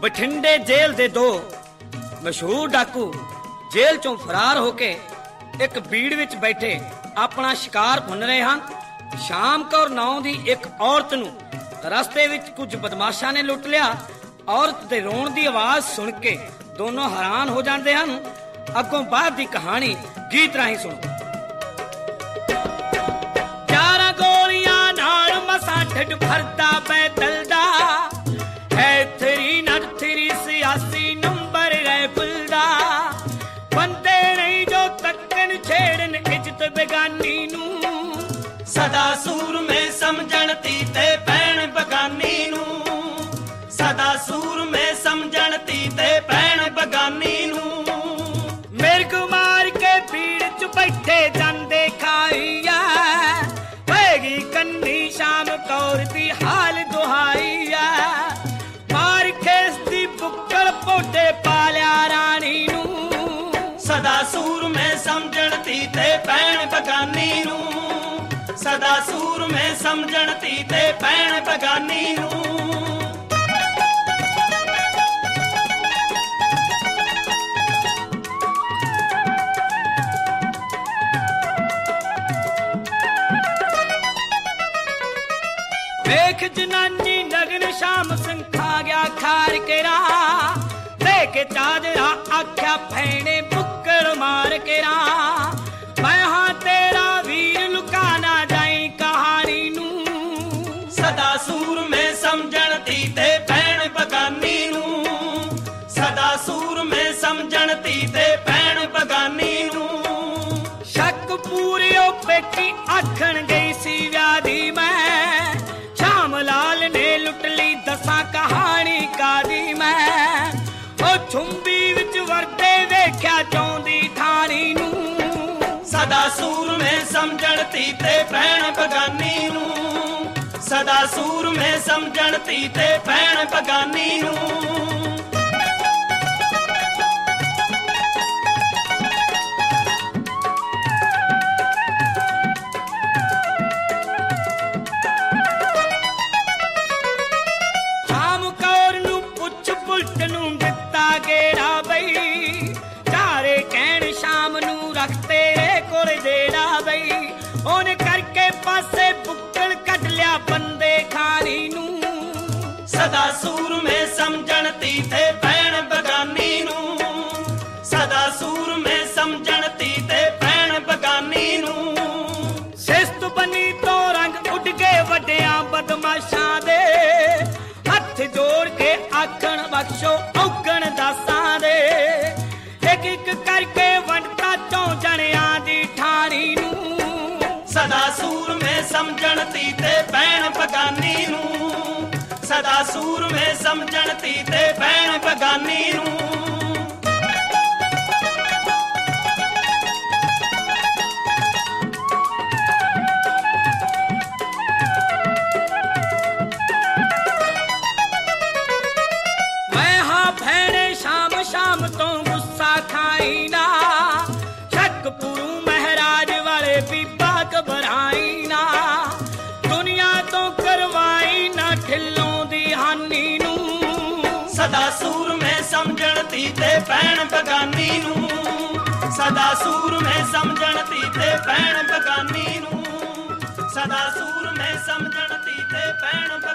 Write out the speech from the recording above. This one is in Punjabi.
ਬਠਿੰਡੇ ਜੇਲ੍ਹ ਦੇ ਦੋ ਮਸ਼ਹੂਰ ਡਾਕੂ ਜੇਲ੍ਹ ਚੋਂ ਫਰਾਰ ਹੋ ਕੇ ਇੱਕ ਬੀੜ ਵਿੱਚ ਬੈਠੇ ਆਪਣਾ ਸ਼ਿਕਾਰ ਭੁੰਨ ਰਹੇ ਹਨ। ਸ਼ਾਮ ਕੌਰ ਨਾਂ ਦੀ ਇੱਕ ਔਰਤ ਨੂੰ ਰਸਤੇ ਵਿੱਚ ਕੁਝ ਬਦਮਾਸ਼ਾਂ ਨੇ ਲੁੱਟ ਲਿਆ। ਔਰਤ ਦੇ ਰੋਣ ਦੀ ਆਵਾਜ਼ ਸੁਣ ਕੇ ਦੋਨੋਂ ਹੈਰਾਨ ਹੋ ਜਾਂਦੇ ਹਨ। ਅੱਗੋਂ ਬਾਅਦ ਦੀ ਕਹਾਣੀ ਗੀਤ ਰਾਹੀਂ ਸੁਣੋ। 11 ਗੋਲੀਆਂ ਨਾਲ ਮਸਾਂ ਢਿੱਡ ਭਰਦਾ ਪੈਦਲ ਦਾ ਹੈ 3 ਸਿਆਸੀ ਨੰਬਰ ਰਾਈਫਲ ਦਾ। ਬੰਦੇ ਨਹੀਂ ਜੋ ਤੱਕਣ ਛੇੜਨ ਇੱਜ਼ਤ ਬੇਗਾਨੀ ਨੂੰ ਸਦਾ ਸੂਰਮੇ ਸਮਝਣ ਤੀ ਤੇ ਭੈਣ ਬਗਾਨੀ ਨੂੰ ਸਦਾ ਸੂਰਮੇ ਸਮਝਣ ਤੀ ਤੇ ਭੈਣ ਬਗਾਨੀ ਨੂੰ। ਮਿਰਗ ਮਾਰ ਕੇ ਭੀੜ ਚ ਬੈਠੇ ਜਾਂਦੇ ਖਾਈਆ ਪੈਗੀ ਕੰਨੀ ਸ਼ਾਮ ਕੌਰ ਦੀ ਹਾਲ ਦੁਹਾਈਆ ਮਾਰ ਖੇਸ ਦੀ ਬੁੱਕਲ ਪੋਟੇ ਪਾਲਿਆ ਰਾਣੀ ਨੂੰ ਸਦਾ ਸੂਰਮੇ ਸਮਝਣ ਤੀ ਤੇ ਭੈਣ ਬਗਾਨੀ ਨੂੰ ਸਦਾ ਸੂਰਮੇ ਸਮਝਣ ਤੀ ਤੇ ਭੈਣ ਬਗਾਨੀ ਨੂੰ। ਵੇਖ ਜਨਾਨੀ ਨਗਨ ਸ਼ਾਮ ਸਿੰਘ ਖਾ ਗਿਆ ਖਾਰ ਕੇ ਰਾਹ ਲੈ ਕੇ ਚਾਦਰਾ ਆਖਿਆ ਭੈਣੇ ਬੁੱਕਲ ਮਾਰ ਕੇ ਰਾਹ ਮੈਂ ਹਾਂ ਤੇਰਾ ਵੀਰ ਲੁਕਾ ਨਾ ਜਾਈ ਕਹਾਣੀ ਨੂੰ ਸਦਾ ਸੂਰਮੇ ਸਮਝਣ ਤੀ ਤੇ ਭੈਣ ਬਗਾਨੀ ਨੂੰ ਸਦਾ ਸੂਰਮੇ ਸਮਝਣ ਤੀ ਤੇ ਭੈਣ ਬਗਾਨੀ ਨੂੰ। ਸ਼ੱਕ ਪੂਰਿਓ ਪੇਟੀ ਆਖਣ ਗਈ ਸੀ ਵਿਆਦੀ ਮੈਂ ਸ਼ਾਮ ਲਾਲ ਨੇ ਲੁੱਟ ਲਈ ਦੱਸਾਂ ਕਹਾਣੀ ਕਾਦੀ ਮੈਂ ਉਹ ਛੁੰਬੀ ਵਿੱਚ ਵਰਤੇ ਵੇਖਿਆ ਚਾਹੁੰਦੀ ਥਾਣੀ ਨੂੰ ਸਦਾ ਸੂਰਮੇ ਸਮਝਣ ਤੀ ਤੇ ਭੈਣ ਬਗਾਨੀ ਨੂੰ ਸਦਾ ਸੂਰਮੇ ਸਮਝਣ ਤੀ ਤੇ ਭੈਣ ਬਗਾਨੀ ਨੂੰ। ਸ਼ਾਮ ਕੌਰ ਨੂੰ ਪੁੱਛ ਬੁਲਟ ਨੂੰ ਦਿੱਤਾ ਗੇੜਾ ਬਈ ਚਾਰੇ ਕਹਿਣ ਸ਼ਾਮ ਨੂੰ ਰੱਖ ਤੇਰੇ ਕੋਲ ਜਿਹੜਾ ਬਈ ਉਹਨੇ ਕਰਕੇ ਪਾਸੇ ਬੁੱਕਲ ਕੱਢ ਲਿਆ ਬੰਦੇ ਖਾਣੀ ਨੂੰ ਸਦਾ ਸੂਰਮੇ ਸਮਝਣ ਤੀ ਤੇ ਭੈਣ ਬਗਾਨੀ ਨੂੰ ਸਦਾ ਸੂਰਮੇ ਸਮਝਣ ਤੀ ਤੇ ਭੈਣ ਬਗਾਨੀ ਨੂੰ। ਸਿਸਤ ਬਣੀ ਤੋਂ ਰੰਗ ਉੱਡ ਗਏ ਵੱਡਿਆਂ ਬਦਮਾਸ਼ਾਂ ਦੇ ਹੱਥ ਜੋੜ ਕੇ ਆਖਣ ਬਖਸ਼ੋ ਔਗਣ ਦਾਸਾਂ ਦੇ ਇੱਕ ਇੱਕ ਕਰਕੇ ਵੰਡਤਾ ਚੋਂ ਜਣਿਆਂ ਦੀ ਠਾਣੀ ਨੂੰ ਸਦਾ ਸੂਰਮੇ ਸਮਝਣ ਤੀ ਤੇ ਭੈਣ ਬਗਾਨੀ ਨੂੰ ਸਦਾ ਸੂਰਮੇ ਸਮਝਣ ਤੀ ਤੇ ਭੈਣ ਬਗਾਨੀ ਨੂੰ। ਸ਼ਾਮ ਤੋਂ ਗੁੱਸਾ ਖਾਈ ਨਾ ਸ਼ੱਕ ਪੂਰੂ ਮਹਾਰਾਜ ਵਾਲੇ ਬੀਬਾ ਘਬਰਾਈ ਨਾ ਦੁਨੀਆ ਤੋਂ ਕਰਵਾਈ ਨਾ ਢਿੱਲੋਂ ਦੀ ਹਾਨੀ ਨੂੰ ਸਦਾ ਸੂਰਮੇ ਸਮਝਣ ਤੀ ਤੇ ਭੈਣ ਬਗਾਨੀ ਨੂੰ ਸਦਾ ਸੂਰਮੇ ਸਮਝਣ ਤੀ ਤੇ ਭੈਣ ਬਗਾਨੀ ਨੂੰ ਸਦਾ ਸੂਰਮੇ ਸਮਝਣ ਤੀ ਤੇ ਭੈਣ